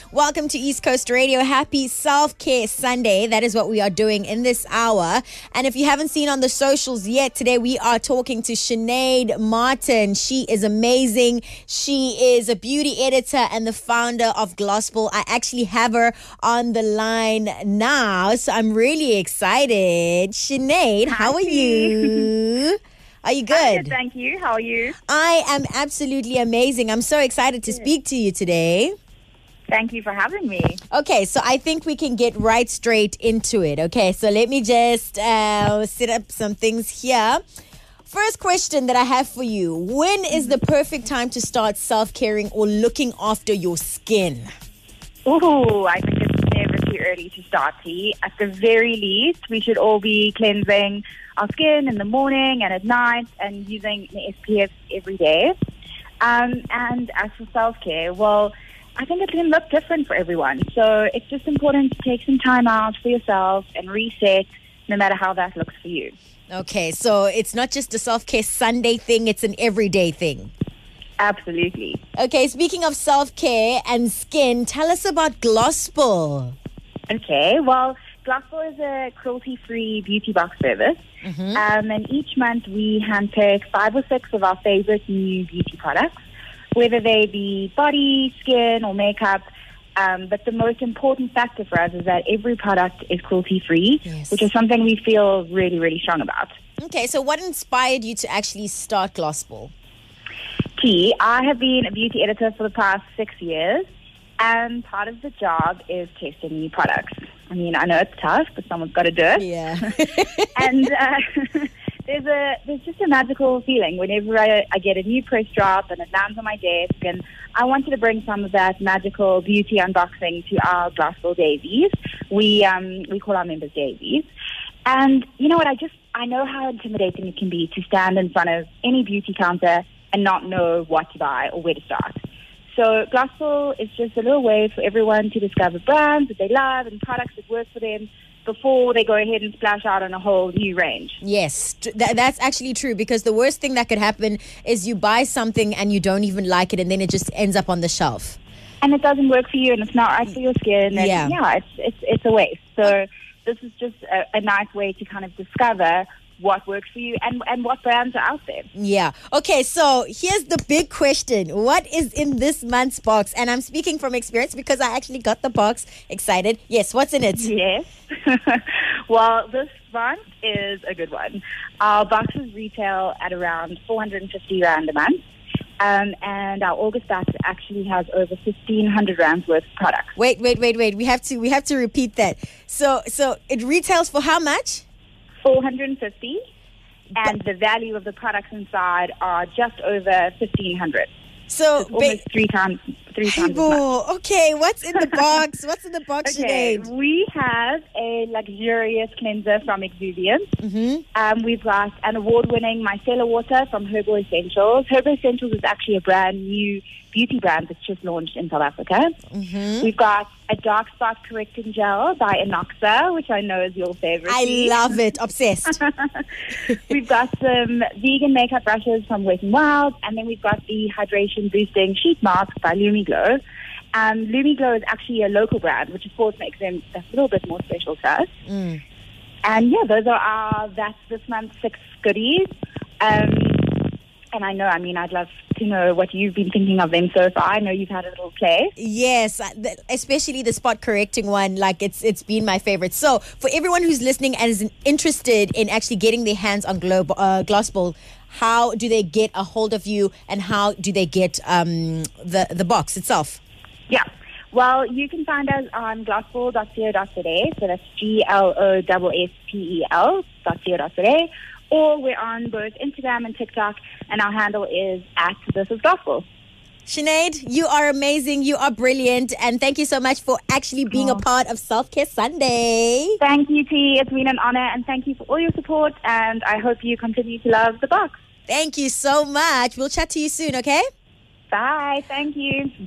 Welcome to East Coast Radio. Happy Self-Care Sunday. That is what we are doing in this hour. And if you haven't seen on the socials yet, today we are talking to Sinead Martin. She is amazing. She is a beauty editor and the founder of Glossful. I actually have her on the line now, so I'm really excited. Sinead, how are you? Are you good? I'm good, thank you. How are you? I am absolutely amazing. I'm so excited to speak to you today. Thank you for having me. Okay, so I think we can get right straight into it. Okay, so let me just set up some things here. First question that I have for you. When is the perfect time to start self-caring or looking after your skin? Ooh, I think it's never too early to start, T. At the very least, we should all be cleansing our skin in the morning and at night and using the SPF every day. And as for self-care, well, I think it can look different for everyone. So it's just important to take some time out for yourself and reset, no matter how that looks for you. Okay, so it's not just a self-care Sunday thing, it's an everyday thing. Absolutely. Okay, speaking of self-care and skin, tell us about Glossful. Okay, well, Glossful is a cruelty-free beauty box service. And each month we handpick 5 or 6 of our favorite new beauty products, whether they be body, skin, or makeup. But the most important factor for us is that every product is cruelty-free, Yes. which is something we feel really, really strong about. Okay, so what inspired you to actually start Glossful? T, I have been a beauty editor for the past 6 years, and part of the job is testing new products. I mean, I know it's tough, but someone's got to do it. Yeah. And there's just a magical feeling whenever I get a new press drop and it lands on my desk, and I wanted to bring some of that magical beauty unboxing to our Glossful Davies. We call our members Davies. And you know what, I know how intimidating it can be to stand in front of any beauty counter and not know what to buy or where to start. So Glossful is just a little way for everyone to discover brands that they love and products that work for them before they go ahead and splash out on a whole new range. Yes, that's actually true, because the worst thing that could happen is you buy something and you don't even like it, and then it just ends up on the shelf. And it doesn't work for you, and it's not right for your skin. And Yeah. it's a waste. So this is just a nice way to kind of discover what works for you and what brands are out there. Yeah. Okay, so here's the big question. What is in this month's box? And I'm speaking from experience because I actually got the box. Excited. Yes, what's in it? Yes. Well, this month is a good one. Our boxes retail at around 450 Rand a month. And our August batch actually has over 1,500 Rands worth of products. Wait. We have to repeat that. So it retails for how much? 450, and the value of the products inside are just over 1,500. So Almost three times as much. Okay, what's in the box? What's in the box, Okay, Sinead? we have a luxurious cleanser from Exuviance. We've got an award-winning micellar water from Herbal Essentials. Herbal Essentials is actually a brand new beauty brand that's just launched in South Africa. We've got a dark spot correcting gel by Inoxa, which I know is your favorite. I love it. Obsessed. We've got some vegan makeup brushes from Wet n Wild, and then we've got the hydration boosting sheet mask by LumiGlow. LumiGlow is actually a local brand, which of course makes them a little bit more special to us. And yeah, those are that's this month's 6 goodies. And I know, I'd love to know what you've been thinking of them so far. I know you've had a little play. Yes, especially the spot correcting one. Like it's been my favorite. So for everyone who's listening and is interested in actually getting their hands on Glossful, how do they get a hold of you, and how do they get the box itself? Yeah. Well, you can find us on glossful.co.za. So that's GLOSSPEL.co.za. Or we're on both Instagram and TikTok, and our handle is @ThisIsGospel. Sinead, you are amazing. You are brilliant. And thank you so much for actually being a part of Self-Care Sunday. Thank you, T. It's been an honor, and thank you for all your support, and I hope you continue to love the box. Thank you so much. We'll chat to you soon, okay? Bye. Thank you.